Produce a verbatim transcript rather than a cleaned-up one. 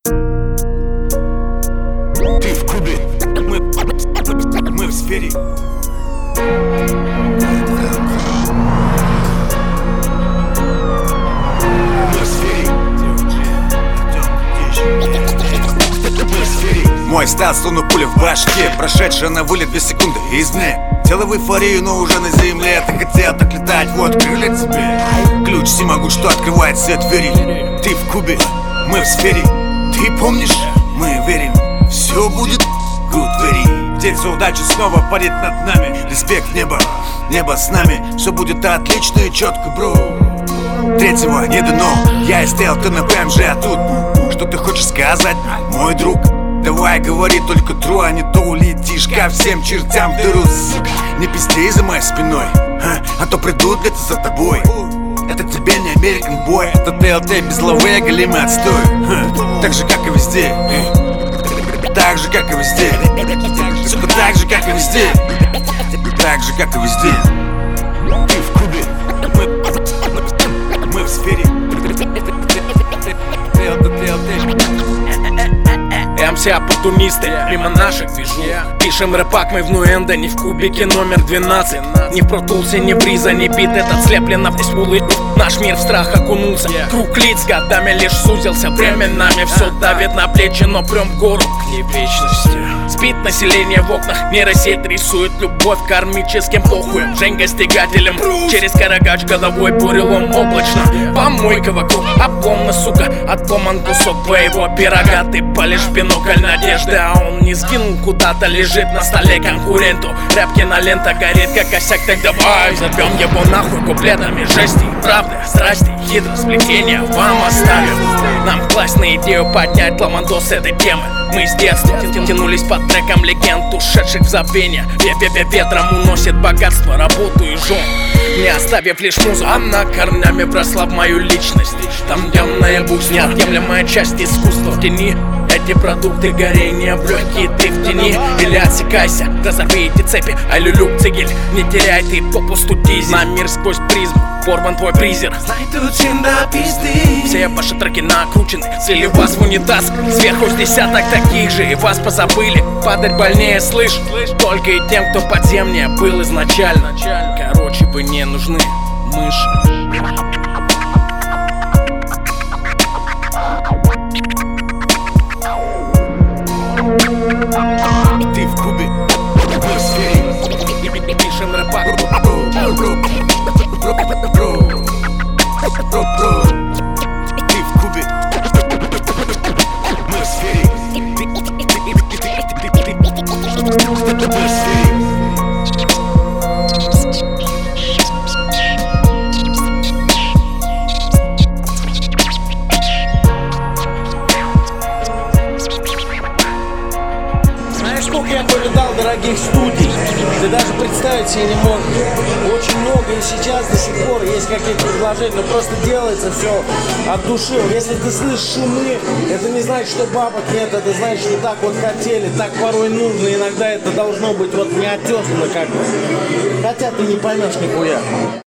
Ты в клубе, мы, мы в сфере. Мы в сфере. Мой стал словно пуля в башке, прошедшая на вылет две секунды из дня. Тело в эйфорию, но уже на земле. Ты хотел так летать, вот крылья тебе. Ключ всемогу, что открывает все двери. Ты в кубе, мы в сфере. Ты помнишь, мы верим, все будет good very. Птица удачи снова парит над нами. Респект небо, небо с нами. Все будет отлично и четко, бро. Третьего не дано. Я и стоял, ты на ПМЖ, а тут что ты хочешь сказать, мой друг? Давай говори только true, а не то улетишь ко всем чертям в дыру. Не пизди за моей спиной, а, а то придут где-то за тобой. Это тебе не American Boy, это ТЛТ без лавы, голимый отстой. Ха, так же как и везде, так же как и везде, сука, так же как и везде, так же как и везде. Ты в клубе, мы, мы в сфере. МС-оппортунисты, мимо наших движу. Пишем рэпак мы в Нуэндо, не в кубике номер двенадцать. Не в протулсе, не в риза, не бит этот слеплено в улыб. Наш мир в страх окунулся. Круг лиц годами лишь сузился. Временами все давит на плечи, но прям гору к вечности. Спит население в окнах, нейросеть рисует любовь кармическим похуем. Женька стегателем, через карагач годовой бурелом облачно. Помойка вокруг, обломно, сука, отломан кусок твоего пирога. Ты палишь бинокль надежды, а он не сгинул куда-то, лежит на столе конкуренту. Рэп кинолента горит как косяк, так давай забьем его нахуй куплетами жести, правды, страсти, хитросплетения вам оставим. Нам класть на идею поднять ламандос с этой темы. Мы с детства тянулись под треком легенд, ушедших в забвение. Ветром уносит богатство, работу и жен, не оставив лишь музыку. Она корнями вросла в мою личность. Там темная бусь, неотъемлемая часть искусства в тени. Эти продукты горения в легкие, ты в тени. Или отсекайся, разорви эти цепи, а люлюк цигель. Не теряй ты попусту дизель. На мир сквозь призму, порван твой призер. Знай, тут чем до пизды. Все ваши треки накручены, слили вас в унитаз. Сверху с десяток таких же, и вас позабыли. Падать больнее, слышь, только и тем, кто подземнее был изначально. Короче, вы не нужны, мыши. Ты в клубе, мы в сфере. Пишем рэпак. Ты в клубе, мы в сфере. Мы в сфере. Сколько я повидал дорогих студий, ты даже представить себе не можешь. Очень много и сейчас до сих пор есть какие-то предложения, но просто делается все от души. Если ты слышишь шумы, это не значит, что бабок нет, это значит, что так вот хотели, так порой нужно. Иногда это должно быть вот неотесано как бы. Хотя ты не поймешь нихуя.